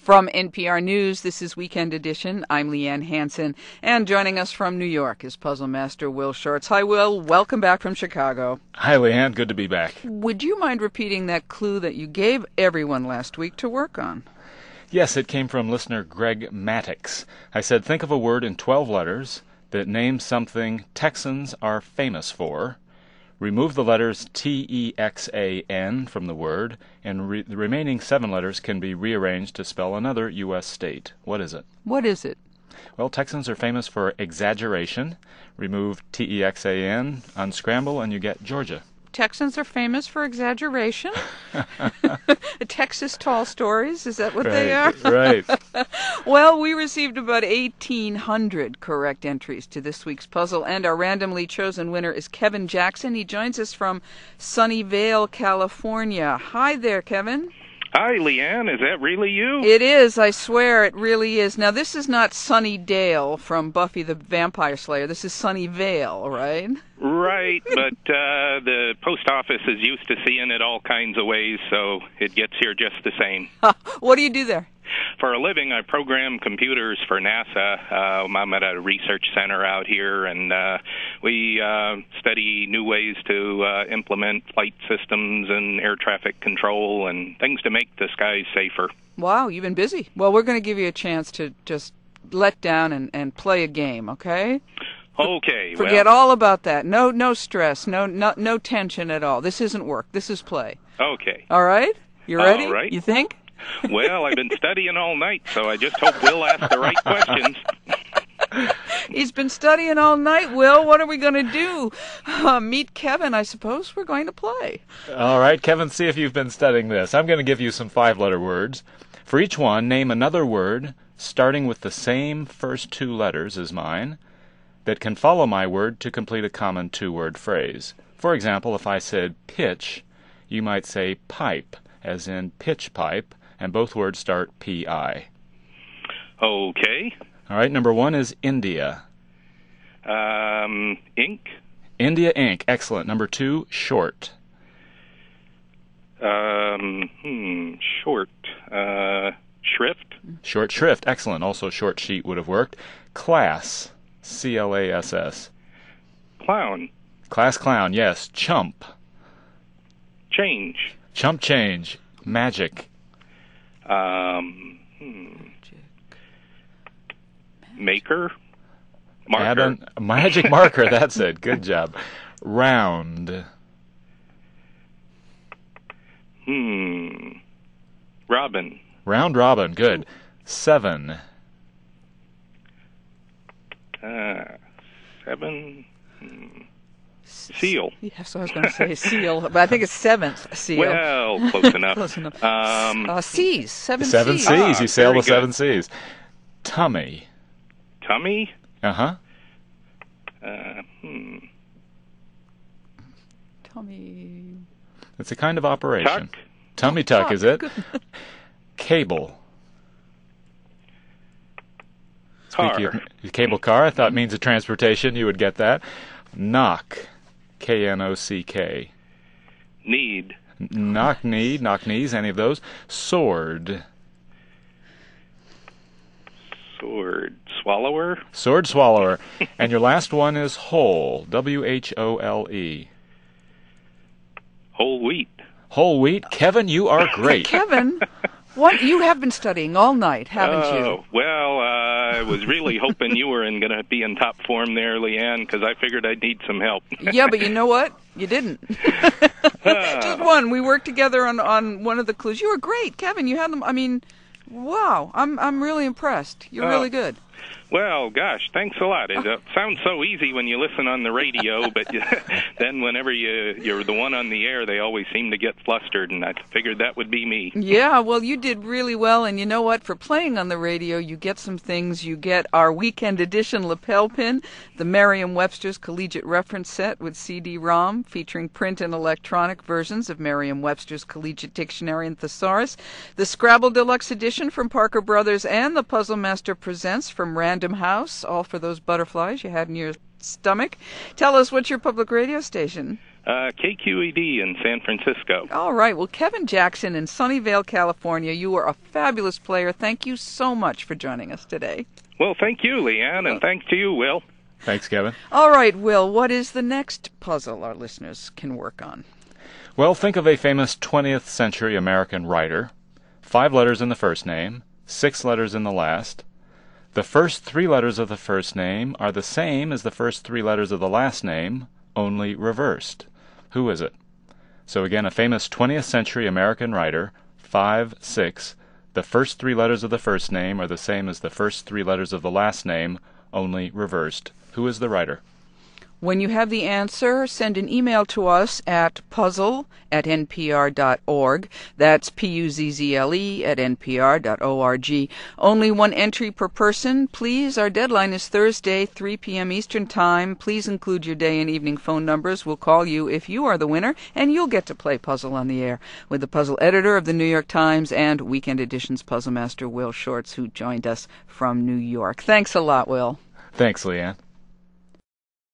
From NPR News, this is Weekend Edition. I'm Leanne Hansen, and joining us from New York is Puzzle Master Will Shortz. Hi, Will. Welcome back from Chicago. Hi, Leanne. Good to be back. Would you mind repeating that clue that you gave everyone last week to work on? Yes, it came from listener Greg Mattix. I said, think of a word in 12 letters that names something Texans are famous for. Remove the letters T-E-X-A-N from the word, and the remaining 7 letters can be rearranged to spell another U.S. state. What is it? What is it? Well, Texans are famous for exaggeration. Remove T-E-X-A-N, unscramble, and you get Georgia. Texans are famous for exaggeration? Texas tall stories, is that what they are? Right. Well, we received about 1,800 correct entries to this week's puzzle, and our randomly chosen winner is Kevin Jackson. He joins us from Sunnyvale, California. Hi there, Kevin. Hi, Leanne. Is that really you? It is. I swear it really is. Now, this is not Sunnydale from Buffy the Vampire Slayer. This is Sunnyvale, right? Right, but the post office is used to seeing it all kinds of ways, so it gets here just the same. What do you do there? For a living, I program computers for NASA. I'm at a research center out here, and we study new ways to implement flight systems and air traffic control and things to make the skies safer. Wow, you've been busy. Well, we're going to give you a chance to just let down and play a game, okay? Okay. Forget all about that. No stress. No tension at all. This isn't work. This is play. Okay. All right? You ready? All right. You think? Well, I've been studying all night, so I just hope Will asks the right questions. He's been studying all night, Will. What are we going to do? Meet Kevin, I suppose. We're going to play. All right, Kevin, see if you've been studying this. I'm going to give you some 5-letter words. For each one, name another word starting with the same first 2 letters as mine that can follow my word to complete a common 2-word phrase. For example, if I said pitch, you might say pipe, as in pitch pipe, and both words start P-I. Okay. All right, number 1 is India. Ink. India ink. Excellent. Number 2, short. Short. Shrift. Short shrift. Excellent. Also, short sheet would have worked. Class. C-L-A-S-S. Clown. Class clown. Yes. Chump. Change. Chump change. Magic. Maker. Marker. Magic marker. That's it. Good job. Round. Robin. Round robin. Good. 7. 7. Seal. Yes, I was going to say seal, but I think it's 7th seal. Well, close enough. Close enough. Seas. 7 Seas. 7 seas. You sail the 7 good. seas. Tummy. Tummy. Uh-huh. Tummy. It's a kind of operation. Tuck. Tummy tuck, Tuck. is it? Good. Cable. Car. Cable car, I thought means of transportation. You would get that. Knock. K-N-O-C-K. Need. Knock knees, any of those. Sword. Sword. Swallower. Sword swallower. And your last one is whole. W-H-O-L-E. Whole wheat. Whole wheat. Kevin, you are great. Kevin, what you have been studying all night, haven't you? Well, I was really hoping you were going to be in top form there, Leanne, because I figured I'd need some help. Yeah, but you know what? You didn't. Just one. We worked together on one of the clues. You were great, Kevin. You had them. I mean, wow. I'm really impressed. You're really good. Well, gosh, thanks a lot. It sounds so easy when you listen on the radio, but then whenever you're the one on the air, they always seem to get flustered, and I figured that would be me. Yeah, well, you did really well, and you know what? For playing on the radio, you get some things. You get our Weekend Edition lapel pin, the Merriam-Webster's Collegiate Reference Set with CD-ROM, featuring print and electronic versions of Merriam-Webster's Collegiate Dictionary and Thesaurus, the Scrabble Deluxe Edition from Parker Brothers, and the Puzzle Master Presents from Random House, all for those butterflies you had in your stomach. Tell us, what's your public radio station? KQED in San Francisco. All right. Well, Kevin Jackson in Sunnyvale, California, you are a fabulous player. Thank you so much for joining us today. Well, thank you, Leanne, and thanks to you, Will. Thanks, Kevin. All right, Will, what is the next puzzle our listeners can work on? Well, think of a famous 20th century American writer. 5 letters in the first name, 6 letters in the last. The first 3 letters of the first name are the same as the first 3 letters of the last name, only reversed. Who is it? So again, a famous 20th century American writer, 5, 6. The first 3 letters of the first name are the same as the first 3 letters of the last name, only reversed. Who is the writer? When you have the answer, send an email to us at puzzle@npr.org. That's puzzle@npr.org. Only 1 entry per person, please. Our deadline is Thursday, 3 p.m. Eastern Time. Please include your day and evening phone numbers. We'll call you if you are the winner, and you'll get to play Puzzle on the air with the puzzle editor of the New York Times and Weekend Edition's puzzle master, Will Shortz, who joined us from New York. Thanks a lot, Will. Thanks, Leanne.